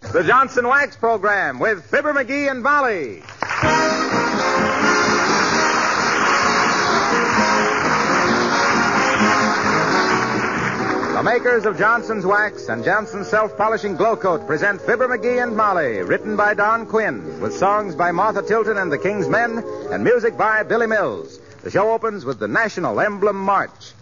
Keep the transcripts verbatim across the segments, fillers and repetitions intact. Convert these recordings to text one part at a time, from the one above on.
The Johnson Wax Program with Fibber McGee and Molly. The makers of Johnson's Wax and Johnson's Self-Polishing Glow Coat present Fibber McGee and Molly, written by Don Quinn, with songs by Martha Tilton and the King's Men, and music by Billy Mills. The show opens with the National Emblem March.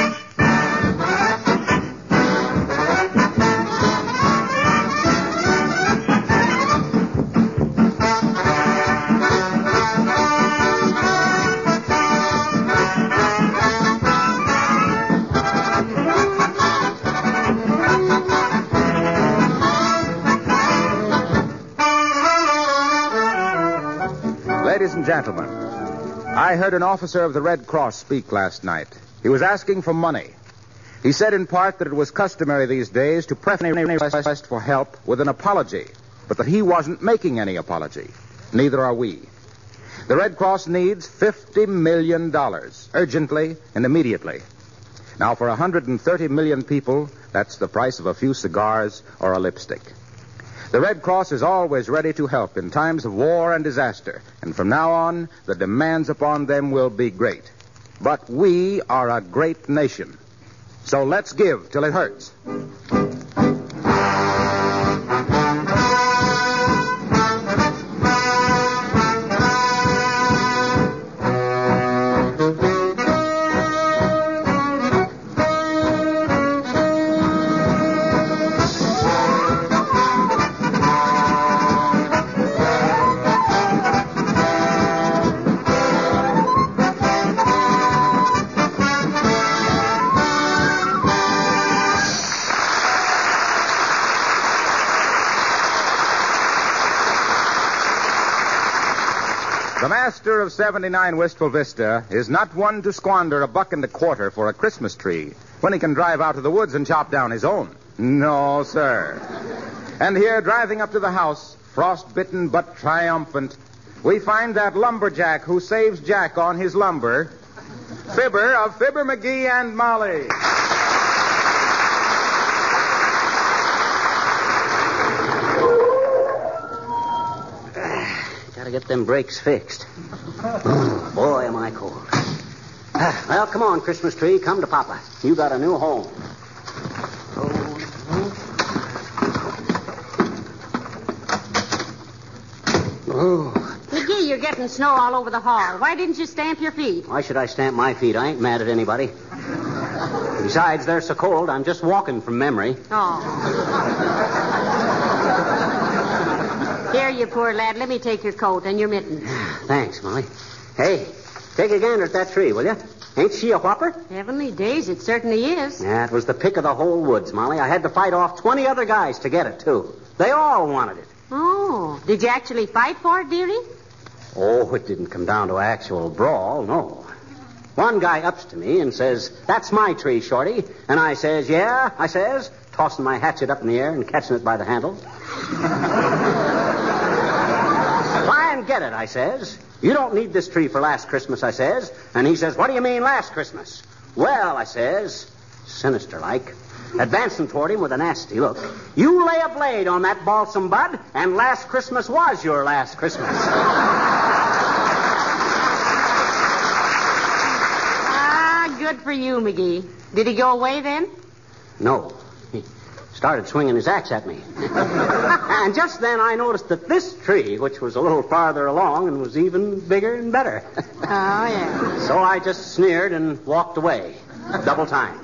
Ladies and gentlemen, I heard an officer of the Red Cross speak last night. He was asking for money. He said in part that it was customary these days to preface a request for help with an apology, but that he wasn't making any apology. Neither are we. The Red Cross needs fifty million dollars, urgently and immediately. Now, for one hundred thirty million people, that's the price of a few cigars or a lipstick. The Red Cross is always ready to help in times of war and disaster, and from now on, the demands upon them will be great. But we are a great nation, so let's give till it hurts. The master of seventy-nine Wistful Vista is not one to squander a buck and a quarter for a Christmas tree when he can drive out to the woods and chop down his own. No, sir. And here, driving up to the house, frost-bitten but triumphant, we find that lumberjack who saves Jack on his lumber, Fibber of Fibber McGee and Molly. Gotta get them brakes fixed. Oh, boy, am I cold. Ah, well, come on, Christmas tree. Come to Papa. You got a new home. Oh. McGee, you're getting snow all over the hall. Why didn't you stamp your feet? Why should I stamp my feet? I ain't mad at anybody. Besides, they're so cold, I'm just walking from memory. Oh. Here, you poor lad. Let me take your coat and your mittens. Thanks, Molly. Hey, take a gander at that tree, will you? Ain't she a whopper? Heavenly days, it certainly is. Yeah, it was the pick of the whole woods, Molly. I had to fight off twenty other guys to get it, too. They all wanted it. Oh, did you actually fight for it, dearie? Oh, it didn't come down to actual brawl, no. One guy ups to me and says, "That's my tree, Shorty." And I says, "Yeah," I says, tossing my hatchet up in the air and catching it by the handle. "Try and get it," I says. "You don't need this tree for last Christmas," I says. And he says, "What do you mean last Christmas?" "Well," I says, sinister-like, advancing toward him with a nasty look, "you lay a blade on that balsam bud, and last Christmas was your last Christmas." Ah, good for you, McGee. Did he go away then? No. He started swinging his axe at me. And just then I noticed that this tree, which was a little farther along and was even bigger and better. Oh, yeah. So I just sneered and walked away. Double time.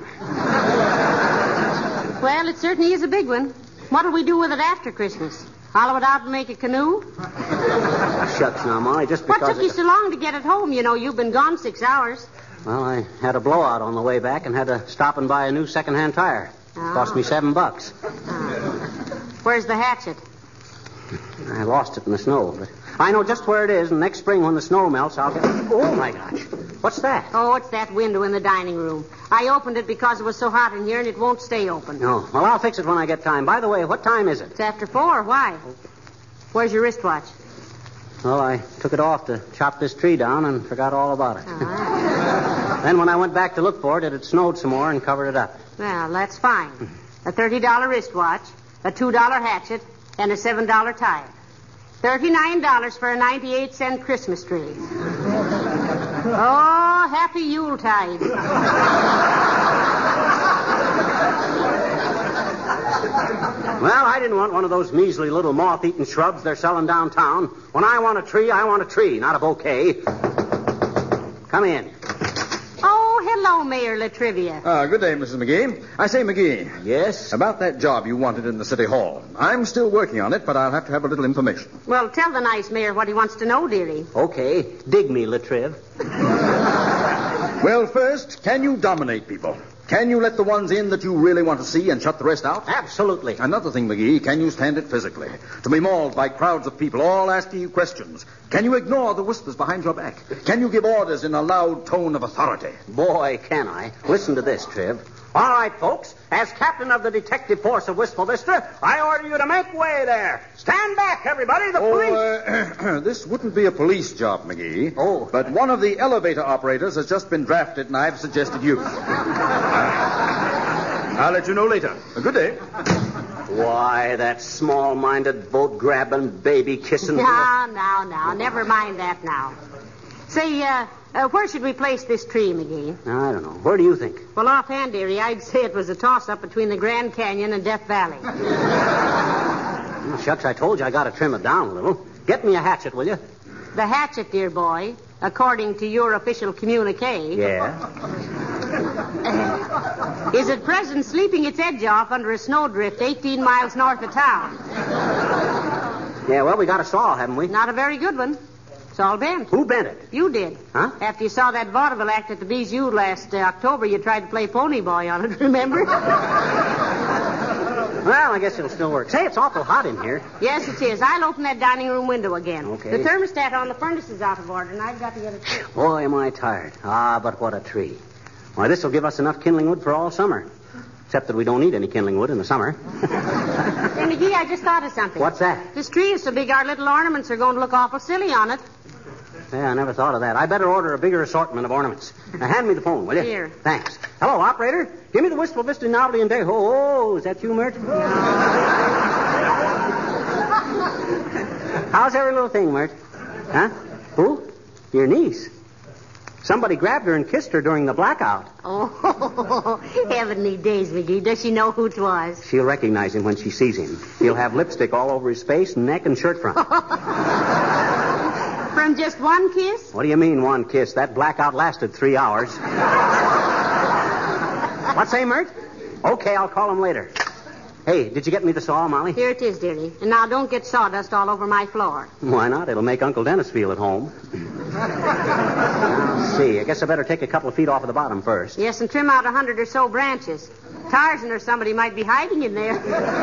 Well, it certainly is a big one. What'll we do with it after Christmas? Hollow it out and make a canoe? Shucks now, Molly, just because... What took you so long to get it home? You know, you've been gone six hours. Well, I had a blowout on the way back and had to stop and buy a new second-hand tire. Oh. Cost me seven bucks. Oh. Where's the hatchet? I lost it in the snow, but I know just where it is, and next spring when the snow melts, I'll get it. Oh, my gosh. What's that? Oh, it's that window in the dining room. I opened it because it was so hot in here, and it won't stay open. No. Well, I'll fix it when I get time. By the way, what time is it? It's after four. Why? Where's your wristwatch? Well, I took it off to chop this tree down and forgot all about it. Oh. Then when I went back to look for it, it had snowed some more and covered it up. Well, that's fine. A thirty dollar wristwatch, a two dollar hatchet, and a seven dollar tire. thirty-nine dollars for a ninety-eight cent Christmas tree. Oh, happy Yuletide. Well, I didn't want one of those measly little moth-eaten shrubs they're selling downtown. When I want a tree, I want a tree, not a bouquet. Come in. Oh, hello, Mayor Latrivia. Uh, good day, Missus McGee. I say, McGee. Yes? About that job you wanted in the City Hall. I'm still working on it, but I'll have to have a little information. Well, tell the nice mayor what he wants to know, dearie. Okay. Dig me, Latriv. Well, first, can you dominate people? Can you let the ones in that you really want to see and shut the rest out? Absolutely. Another thing, McGee, can you stand it physically? To be mauled by crowds of people all asking you questions. Can you ignore the whispers behind your back? Can you give orders in a loud tone of authority? Boy, can I. Listen to this, Triv. All right, folks. As captain of the detective force of Wistful Vista, I order you to make way there. Stand back, everybody. The police... Oh, uh, this wouldn't be a police job, McGee. Oh. But one of the elevator operators has just been drafted, and I've suggested you. I'll let you know later. Good day. Why, that small-minded, boat-grabbing, baby-kissing... Now, now, now. Never mind that now. Say, uh, uh, where should we place this tree, McGee? I don't know. Where do you think? Well, offhand, dearie, I'd say it was a toss-up between the Grand Canyon and Death Valley. Oh, shucks, I told you I got to trim it down a little. Get me a hatchet, will you? The hatchet, dear boy, according to your official communique... Yeah? Uh, is at present sleeping its edge off under a snowdrift eighteen miles north of town. Yeah, well, we got a saw, haven't we? Not a very good one. It's all bent. Who bent it? You did. Huh? After you saw that vaudeville act at the Bijou last uh, October, you tried to play Pony Boy on it, remember? Well, I guess it'll still work. Say, it's awful hot in here. Yes, it is. I'll open that dining room window again. Okay. The thermostat on the furnace is out of order, and I've got to get it fixed. Boy, am I tired. Ah, but what a tree. Why, this will give us enough kindling wood for all summer. Except that we don't need any kindling wood in the summer. Hey, McGee, I just thought of something. What's that? This tree is so big our little ornaments are going to look awful silly on it. Yeah, I never thought of that. I better order a bigger assortment of ornaments. Now, hand me the phone, will you? Here. Thanks. Hello, operator. Give me the Wistful Vista Novelty and Day. Oh, oh, is that you, Mert? How's every little thing, Mert? Huh? Who? Your niece. Somebody grabbed her and kissed her during the blackout. Oh, heavenly days, McGee. Does she know who it was? She'll recognize him when she sees him. He'll have lipstick all over his face, neck, and shirt front. From just one kiss? What do you mean, one kiss? That blackout lasted three hours. What say, Mert? Okay, I'll call him later. Hey, did you get me the saw, Molly? Here it is, dearie. And now don't get sawdust all over my floor. Why not? It'll make Uncle Dennis feel at home. Now, see. I guess I better take a couple of feet off of the bottom first. Yes, and trim out a hundred or so branches. Tarzan or somebody might be hiding in there.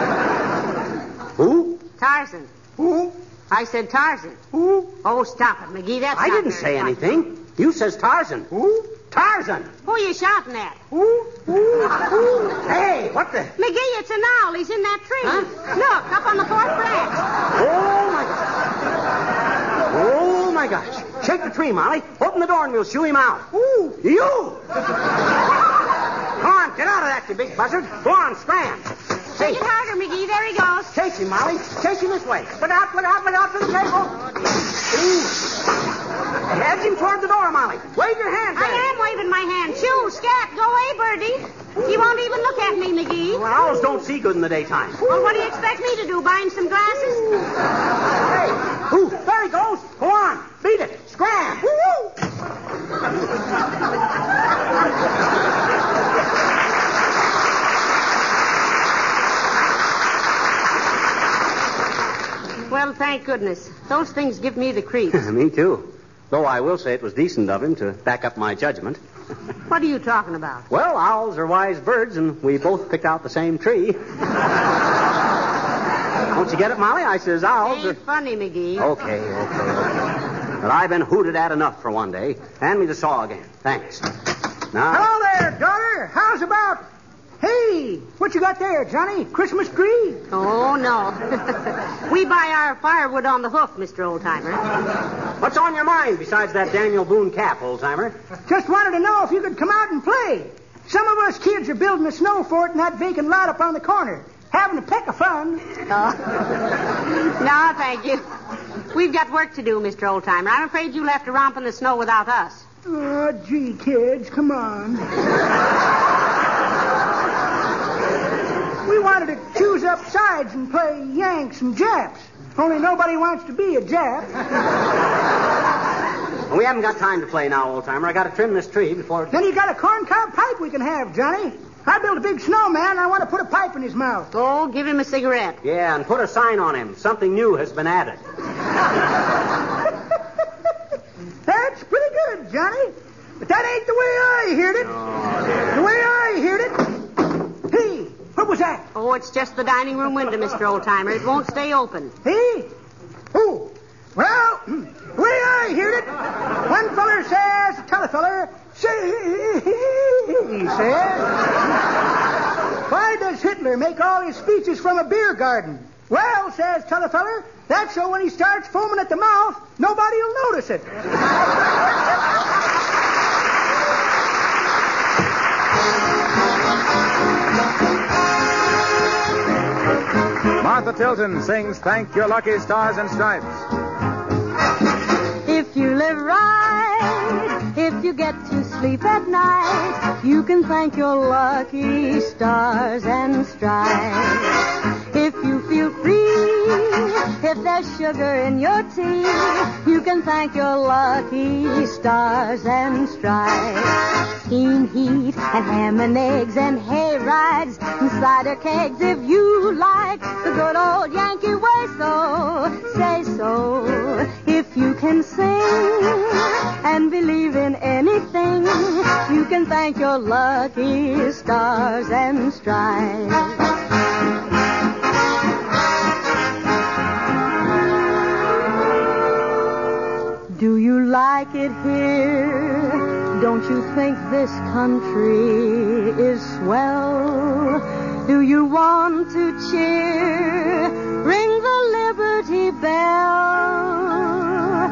Who? Tarzan. Who? I said Tarzan. Who? Oh, stop it, McGee. That's I not didn't very say funny. anything. You says Tarzan. Who? Tarzan. Who are you shouting at? Who? Who? Who? Hey, what the? McGee, it's an owl. He's in that tree. Huh? Look, up on the fourth branch. Oh, my gosh. Oh, my gosh. Shake the tree, Molly. Open the door and we'll shoo him out. Who? You. Come on, get out of that, you big buzzard. Go on, scram. Take it harder, McGee. There he goes. Chase him, Molly. Chase him this way. Look out, look out, look out for the table. Ooh. Edge him toward the door, Molly. Wave your hand. I am waving my hand. Shoo, scat, go away, Birdie. He won't even look at me, McGee. Well, owls don't see good in the daytime. Well, what do you expect me to do, buy him some glasses? Hey, ooh, there he goes. Go on, beat it. Scram. Woo-hoo. Well, thank goodness. Those things give me the creeps. Me too. Though I will say it was decent of him to back up my judgment. What are you talking about? Well, owls are wise birds, and we both picked out the same tree. Don't you get it, Molly? I says owls Ain't are... funny, McGee. Okay, okay, okay. But I've been hooted at enough for one day. Hand me the saw again. Thanks. Now... Hello there, daughter. How's about... Hey, what you got there, Johnny? Christmas tree? Oh, no. We buy our firewood on the hoof, Mister Oldtimer. What's on your mind besides that Daniel Boone cap, old-timer? Just wanted to know if you could come out and play. Some of us kids are building a snow fort in that vacant lot up on the corner. Having a peck of fun. Uh, No, thank you. We've got work to do, Mister Oldtimer. I'm afraid you'll have to romp in the snow without us. Oh, gee, kids, come on. We wanted to choose up sides and play Yanks and Japs. Only nobody wants to be a Jap. We haven't got time to play now, old-timer. I got to trim this tree before... Then you got a corncob pipe we can have, Johnny. I built a big snowman, and I want to put a pipe in his mouth. Oh, give him a cigarette. Yeah, and put a sign on him. Something new has been added. That's pretty good, Johnny. But that ain't the way I heard it. Oh, dear. The way I heard it... Hey, what was that? Oh, it's just the dining room window, Mister Oldtimer. It won't stay open. Hey? Oh, well, the way I heard it, one feller says to t'other feller, say, he says, why does Hitler make all his speeches from a beer garden? Well, says t'other feller, that's so when he starts foaming at the mouth, nobody'll notice it. Martha Tilton sings Thank Your Lucky Stars and Stripes. If you live right, if you get to sleep at night, you can thank your lucky stars and stripes. If you feel free, if there's sugar in your tea, you can thank your lucky stars and stripes. Steam heat and ham and eggs and hay rides and cider kegs. If you like the good old Yankee way, so say so. If you can sing and believe in anything, you can thank your lucky stars and stripes. Do you like it here? Don't you think this country is swell? Do you want to cheer? Ring the Liberty Bell.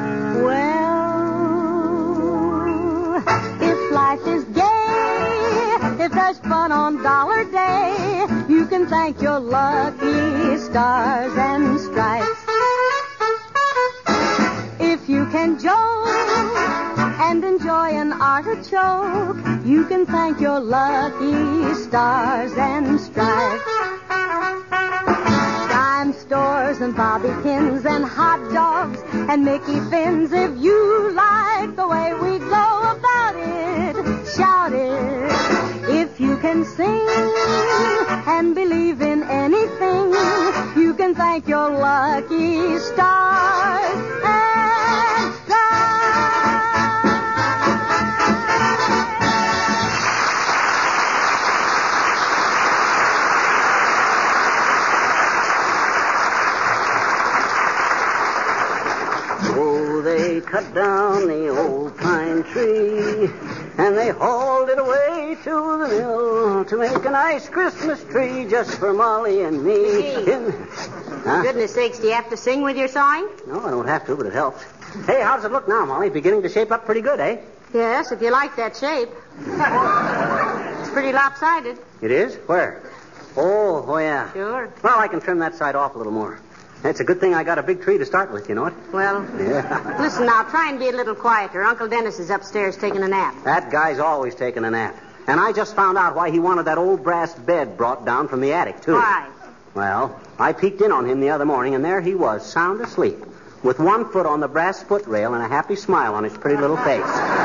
Well, if life is gay, if there's fun on Dollar Day, you can thank your lucky stars and stripes. If you can joke and enjoy an artichoke, you can thank your lucky stars and stripes. Dime stores and bobby pins and hot dogs and Mickey fins. If you like the way we go about it, shout it. If you can sing and believe in anything, you can thank your lucky stars and They cut down the old pine tree, and they hauled it away to the mill to make a nice Christmas tree just for Molly and me. In... Huh? Goodness sakes, do you have to sing with your sawing? No, I don't have to, but it helps. Hey, how does it look now, Molly? Beginning to shape up pretty good, eh? Yes, if you like that shape. It's pretty lopsided. It is? Where? Oh, oh, yeah. Sure. Well, I can trim that side off a little more. It's a good thing I got a big tree to start with, you know it? Well, yeah. Listen now, try and be a little quieter. Uncle Dennis is upstairs taking a nap. That guy's always taking a nap. And I just found out why he wanted that old brass bed brought down from the attic, too. Why? Well, I peeked in on him the other morning, and there he was, sound asleep, with one foot on the brass footrail and a happy smile on his pretty little face.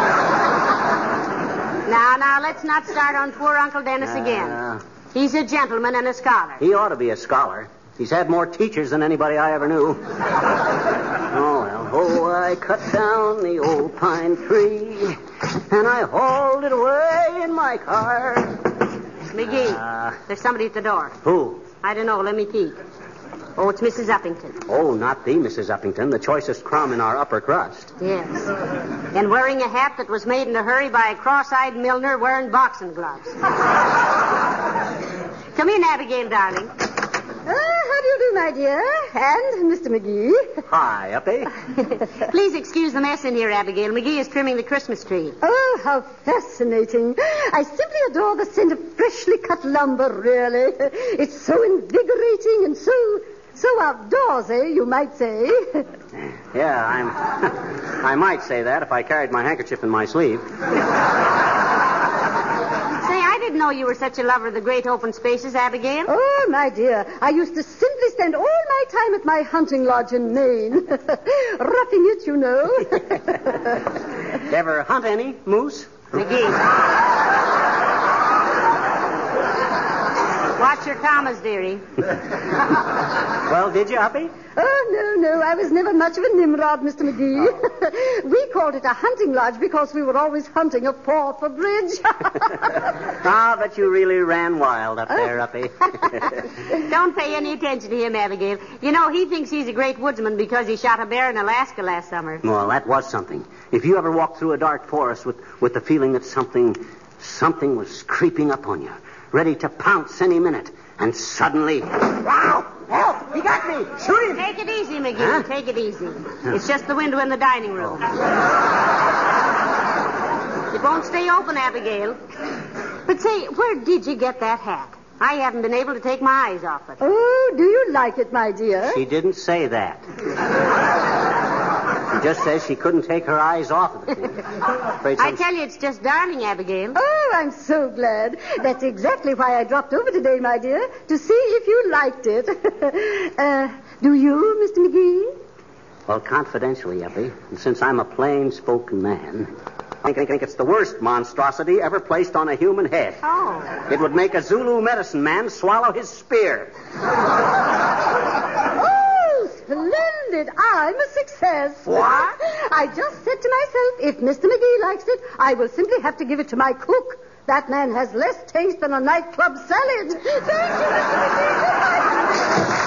Now, now, let's not start on poor Uncle Dennis Uh, again. He's a gentleman and a scholar. He ought to be a scholar. He's had more teachers than anybody I ever knew. Oh, well. Oh, I cut down the old pine tree, and I hauled it away in my car. McGee, Uh, there's somebody at the door. Who? I don't know. Let me peek. Oh, it's Missus Uppington. Oh, not the Missus Uppington, the choicest crumb in our upper crust. Yes. And wearing a hat that was made in a hurry by a cross-eyed milliner wearing boxing gloves. Come in, Abigail, darling. Uh, how do you do, my dear? And Mister McGee. Hi, Uppy. Please excuse the mess in here, Abigail. McGee is trimming the Christmas tree. Oh, how fascinating. I simply adore the scent of freshly cut lumber, really. It's so invigorating and so, So outdoorsy, you might say. Yeah, I'm. I might say that if I carried my handkerchief in my sleeve. Say, I didn't know you were such a lover of the great open spaces, Abigail. Oh, my dear, I used to simply spend all my time at my hunting lodge in Maine. Roughing it, you know. Ever hunt any moose? McGee. Watch your commas, dearie. Well, did you, Uppy? Oh, no, no, I was never much of a Nimrod, Mister McGee. We called it a hunting lodge because we were always hunting a paw for bridge. Ah, but you really ran wild up there, Uppy. Don't pay any attention to him, Abigail. You know, he thinks he's a great woodsman because he shot a bear in Alaska last summer. Well, that was something. If you ever walked through a dark forest with, with the feeling that something, something was creeping up on you, ready to pounce any minute, and suddenly... Wow! Help! He got me! Shoot him! Take it easy, McGee. Huh? Take it easy. It's just the window in the dining room. It won't stay open, Abigail. But say, where did you get that hat? I haven't been able to take my eyes off it. Oh, do you like it, my dear? She didn't say that. She just says she couldn't take her eyes off of it. Afraid I some... tell you, it's just darling, Abigail. Oh, I'm so glad. That's exactly why I dropped over today, my dear, to see if you liked it. uh, do you, Mister McGee? Well, confidentially, Uppy, and since I'm a plain-spoken man, I think, I think it's the worst monstrosity ever placed on a human head. Oh. It would make a Zulu medicine man swallow his spear. Oh, splendid. I'm a success. What? I just said to myself, if Mister McGee likes it, I will simply have to give it to my cook. That man has less taste than a nightclub salad. Thank you, Mister McGee.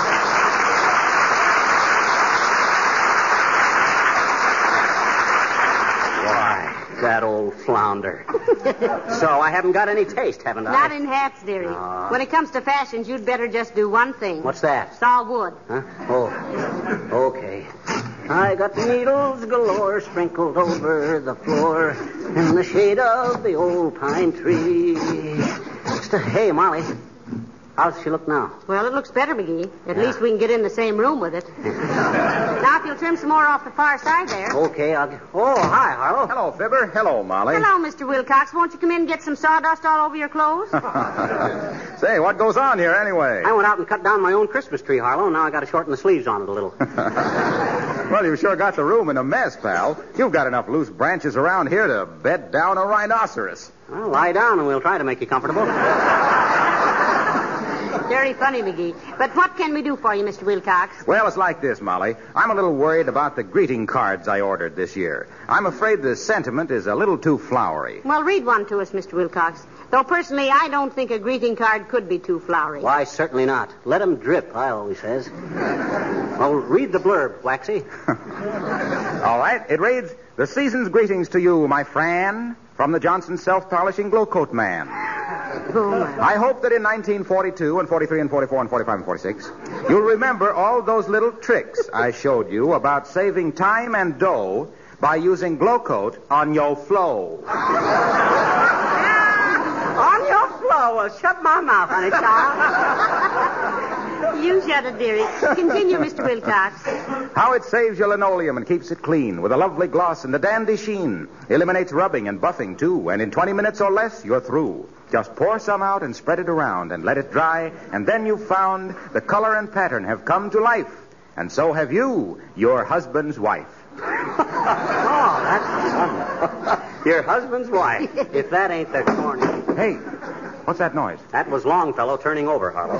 That old flounder. So I haven't got any taste, haven't I? Not in hats, dearie. Oh. When it comes to fashions, you'd better just do one thing. What's that? Saw wood. Huh? Oh. Okay. I got needles galore sprinkled over the floor in the shade of the old pine tree. Hey, Molly. How's she look now? Well, it looks better, McGee. At Yeah. least we can get in the same room with it. Now, if you'll trim some more off the far side there. Okay, I'll... Oh, hi, Harlow. Hello, Fibber. Hello, Molly. Hello, Mister Wilcox. Won't you come in and get some sawdust all over your clothes? Say, what goes on here anyway? I went out and cut down my own Christmas tree, Harlow, and now I got to shorten the sleeves on it a little. Well, you sure got the room in a mess, pal. You've got enough loose branches around here to bed down a rhinoceros. Well, lie down and we'll try to make you comfortable. Very funny, McGee. But what can we do for you, Mister Wilcox? Well, it's like this, Molly. I'm a little worried about the greeting cards I ordered this year. I'm afraid the sentiment is a little too flowery. Well, read one to us, Mister Wilcox. Though, personally, I don't think a greeting card could be too flowery. Why, certainly not. Let 'em drip, I always says. Well, read the blurb, Waxy. All right. It reads, "The season's greetings to you, my Fran, from the Johnson Self-Polishing Glow Coat Man. Oh, my. I hope that in nineteen forty-two and forty-three and forty-four and forty-five and forty-six, you'll remember all those little tricks I showed you about saving time and dough by using Glow Coat on your flow." On your floor. Well, shut my mouth, honey child. You shut it, dearie. Continue, Mister Wilcox. How it saves your linoleum and keeps it clean with a lovely gloss and a dandy sheen. Eliminates rubbing and buffing, too. And in twenty minutes or less, you're through. Just pour some out and spread it around and let it dry. And then you've found the color and pattern have come to life. And so have you, your husband's wife. Oh, that's wonderful. Your husband's wife. If that ain't the corny. Hey, what's that noise? That was Longfellow turning over, Harlow.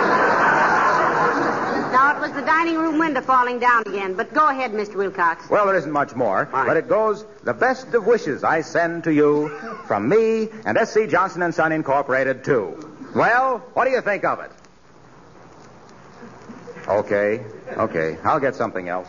Now, it was the dining room window falling down again. But go ahead, Mister Wilcox. Well, there isn't much more, Fine. but it goes, "The best of wishes I send to you from me and S C Johnson and Son Incorporated, too." Well, what do you think of it? Okay, okay. I'll get something else.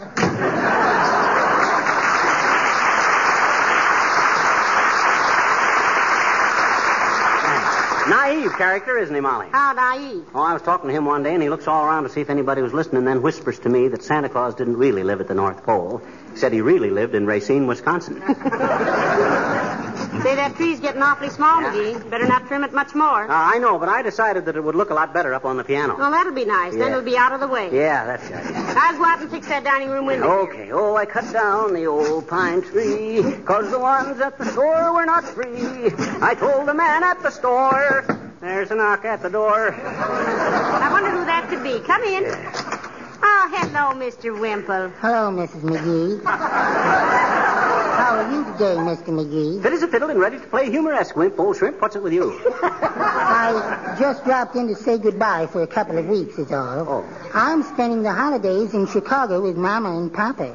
Naive character, isn't he, Molly? How naive. Oh, I was talking to him one day, and he looks all around to see if anybody was listening, and then whispers to me that Santa Claus didn't really live at the North Pole. He said he really lived in Racine, Wisconsin. Say, that tree's getting awfully small, Yeah. McGee. Better not trim it much more. Uh, I know, but I decided that it would look a lot better up on the piano. Well, that'll be nice. Then Yeah. it'll be out of the way. Yeah, that's right. I'll go out and fix that dining room window. Okay. Oh, I cut down the old pine tree, 'cause the ones at the store were not free. I told the man at the store, there's a knock at the door. I wonder who that could be. Come in. Oh, hello, Mister Wimple. Hello, Missus McGee. How are you today, Mister McGee? Fit as a fiddle and ready to play humoresque, Wimp. Old Shrimp, what's it with you? I just dropped in to say goodbye for a couple of weeks, is all. Oh. I'm spending the holidays in Chicago with Mama and Papa.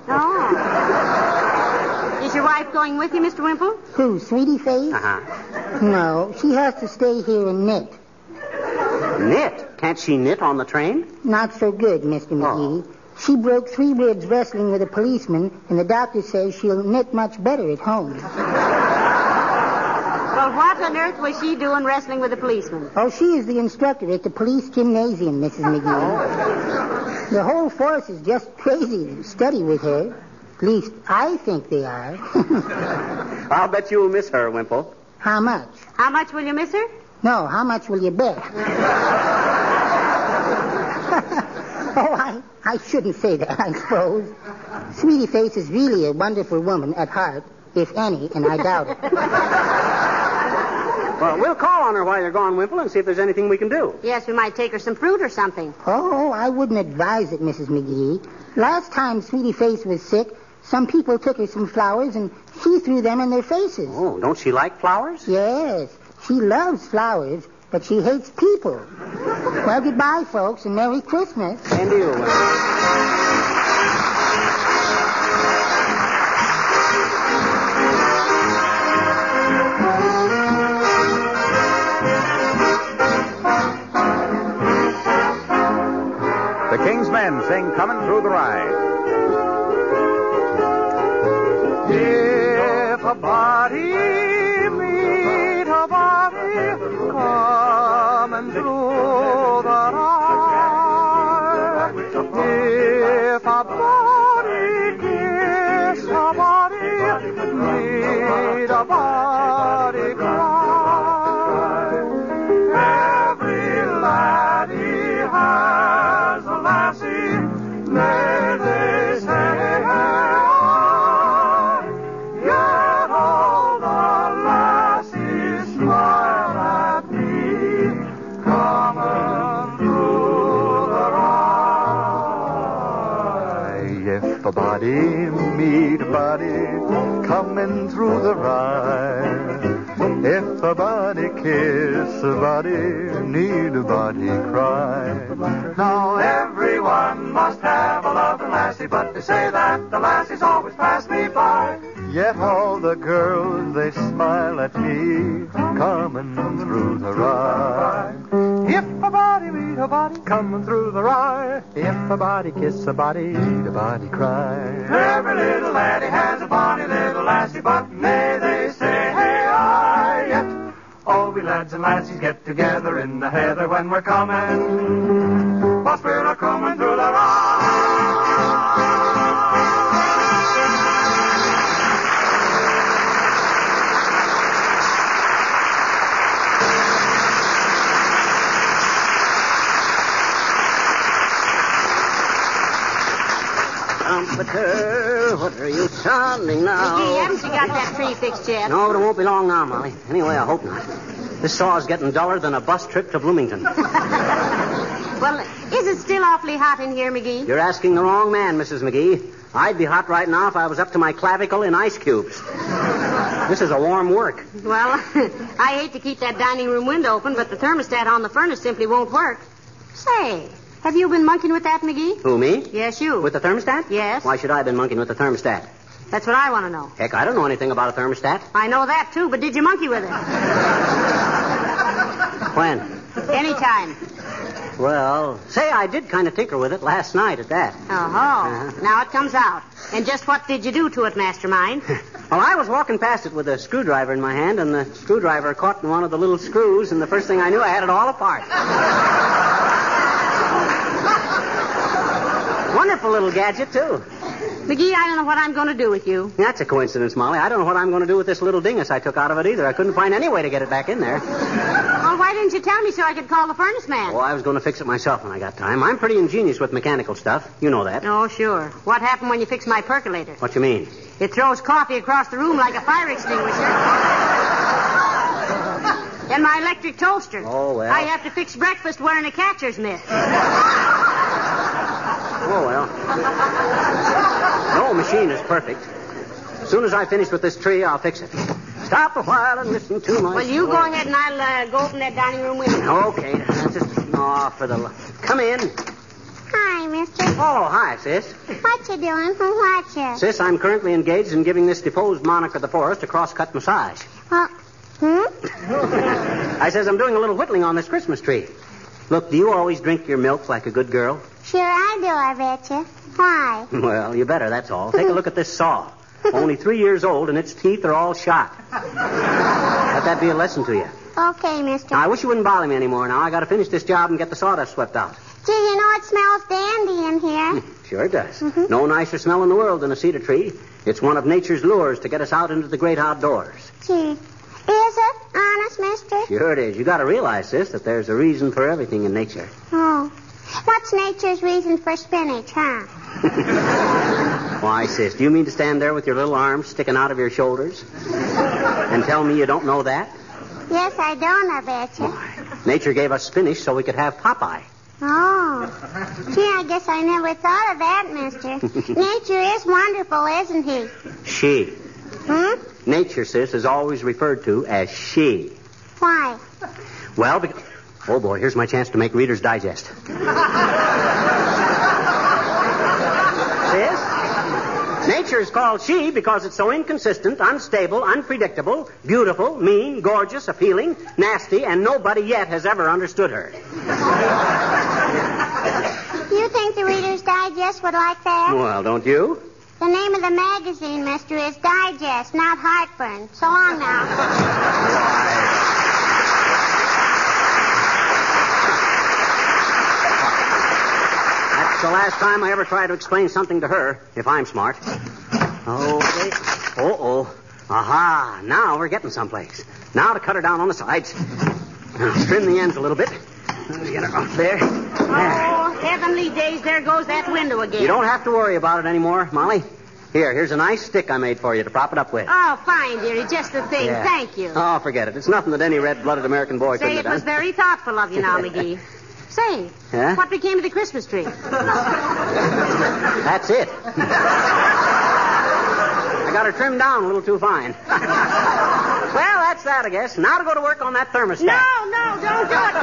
Oh. Is your wife going with you, Mister Wimple? Who, Sweetie Face? Uh-huh. No, she has to stay here and knit. Knit? Can't she knit on the train? Not so good, Mister McGee. She broke three ribs wrestling with a policeman, and the doctor says she'll knit much better at home. Well, what on earth was she doing wrestling with a policeman? Oh, she is the instructor at the police gymnasium, Missus McGee. The whole force is just crazy to study with her. At least, I think they are. I'll bet you'll miss her, Wimple. How much? How much will you miss her? No, how much will you bet? Oh, I, I shouldn't say that, I suppose. Sweetie Face is really a wonderful woman at heart, if any, and I doubt it. Well, we'll call on her while you're gone, Wimple, and see if there's anything we can do. Yes, we might take her some fruit or something. Oh, I wouldn't advise it, Missus McGee. Last time Sweetie Face was sick, some people took her some flowers, and she threw them in their faces. Oh, don't she like flowers? Yes, she loves flowers, but she hates people. Well, goodbye, folks, and Merry Christmas. And you, Wimple. The King's Men sing Coming Through the Rye. If a body meet a body coming through the rye, if a body kiss a body, meet a body cry, every laddie has a lassie, may they say, yet all the lassies smile at me, coming through the rye. If a body meet a body, coming through the rye, if a body kiss a body, need a body cry. Now everyone must have a loving lassie, but they say that the lassies always pass me by. Yet all the girls, they smile at me, coming through the rye. If a body meet a body, coming through the rye, if a body kiss a body, need a body cry. Every little laddie has a bonny little lassie, but may they say, hey, I yet. All we lads and lassies get together in the heather when we're coming. Whilst we're coming through the rye. Trumpeter, what are you sounding now? McGee, haven't you got that tree fixed yet? No, but it won't be long now, Molly. Anyway, I hope not. This saw's getting duller than a bus trip to Bloomington. Well, is it still awfully hot in here, McGee? You're asking the wrong man, Missus McGee. I'd be hot right now if I was up to my clavicle in ice cubes. This is a warm work. Well, I hate to keep that dining room window open, but the thermostat on the furnace simply won't work. Say, have you been monkeying with that, McGee? Who, me? Yes, you. With the thermostat? Yes. Why should I have been monkeying with the thermostat? That's what I want to know. Heck, I don't know anything about a thermostat. I know that, too, but did you monkey with it? When? Anytime. Well, say I did kind of tinker with it last night at that. Oh-ho. Uh-huh. Now it comes out. And just what did you do to it, Mastermind? Well, I was walking past it with a screwdriver in my hand, and the screwdriver caught in one of the little screws, and the first thing I knew, I had it all apart. Wonderful little gadget, too. McGee, I don't know what I'm going to do with you. That's a coincidence, Molly. I don't know what I'm going to do with this little dingus I took out of it either. I couldn't find any way to get it back in there. Well, why didn't you tell me so I could call the furnace man? Oh, I was going to fix it myself when I got time. I'm pretty ingenious with mechanical stuff. You know that. Oh, sure. What happened when you fixed my percolator? What you mean? It throws coffee across the room like a fire extinguisher. And my electric toaster. Oh, well. I have to fix breakfast wearing a catcher's mitt. Oh, well. No machine is perfect. As soon as I finish with this tree, I'll fix it. Stop a while and listen to my... Well, you go ahead and I'll uh, go open that dining room window. Okay. Just... Oh, for the... lo- Come in. Hi, mister. Oh, hi, sis. What you doing? Who what you? Sis, I'm currently engaged in giving this deposed monarch of the forest a cross-cut massage. Well, hmm? I says I'm doing a little whittling on this Christmas tree. Look, do you always drink your milk like a good girl? Sure I do, I bet you. Why? Well, you better, that's all. Take a look at this saw. Only three years old, and its teeth are all shot. Let that be a lesson to you. Okay, mister. Now, I wish you wouldn't bother me anymore. Now, I got to finish this job and get the sawdust swept out. Gee, you know it smells dandy in here. Sure it does. Mm-hmm. No nicer smell in the world than a cedar tree. It's one of nature's lures to get us out into the great outdoors. Gee, is it? Honest, mister? Sure it is. You got to realize, sis, that there's a reason for everything in nature. Oh. What's nature's reason for spinach, huh? Why, sis, do you mean to stand there with your little arms sticking out of your shoulders and tell me you don't know that? Yes, I don't, I bet you. Why, nature gave us spinach so we could have Popeye. Oh. Gee, I guess I never thought of that, mister. Nature is wonderful, isn't he? She. Hmm? Nature, sis, is always referred to as she. Why? Well, because... Oh, boy, here's my chance to make Reader's Digest. Sis? Nature is called she because it's so inconsistent, unstable, unpredictable, beautiful, mean, gorgeous, appealing, nasty, and nobody yet has ever understood her. You think the Reader's Digest would like that? Well, don't you? The name of the magazine, mister, is Digest, not Heartburn. So long now. That's the last time I ever try to explain something to her, if I'm smart. Okay. Uh-oh. Aha. Now we're getting someplace. Now to cut her down on the sides. Now, trim the ends a little bit. Let's get her up there. Oh, heavenly days, there goes that window again. You don't have to worry about it anymore, Molly. Here, here's a nice stick I made for you to prop it up with. Oh, fine, dearie. Just the thing. Yeah. Thank you. Oh, forget it. It's nothing that any red-blooded American boy Say, couldn't it have was done. very thoughtful of you now, McGee. Say, Huh? what became of the Christmas tree? That's it. I got her trimmed down a little too fine. Well, that's that, I guess. Now to go to work on that thermostat. No, no, don't do it,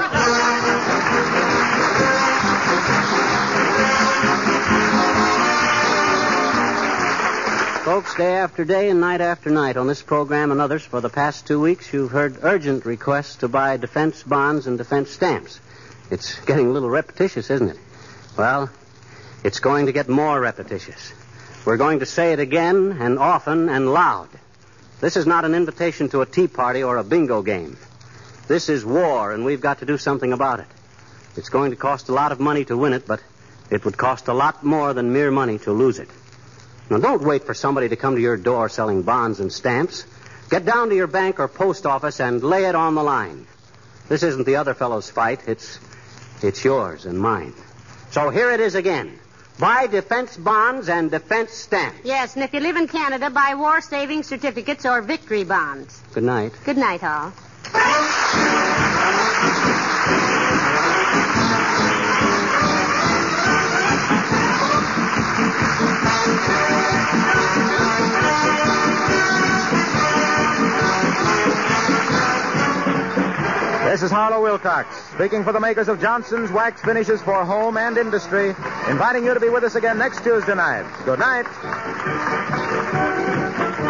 McGee. Folks, day after day and night after night on this program and others for the past two weeks, you've heard urgent requests to buy defense bonds and defense stamps. It's getting a little repetitious, isn't it? Well, it's going to get more repetitious. We're going to say it again and often and loud. This is not an invitation to a tea party or a bingo game. This is war, and we've got to do something about it. It's going to cost a lot of money to win it, but it would cost a lot more than mere money to lose it. Now, don't wait for somebody to come to your door selling bonds and stamps. Get down to your bank or post office and lay it on the line. This isn't the other fellow's fight. It's, it's yours and mine. So here it is again. Buy defense bonds and defense stamps. Yes, and if you live in Canada, buy war saving certificates or victory bonds. Good night. Good night, all. This is Harlow Wilcox, speaking for the makers of Johnson's Wax Finishes for Home and Industry, inviting you to be with us again next Tuesday night. Good night.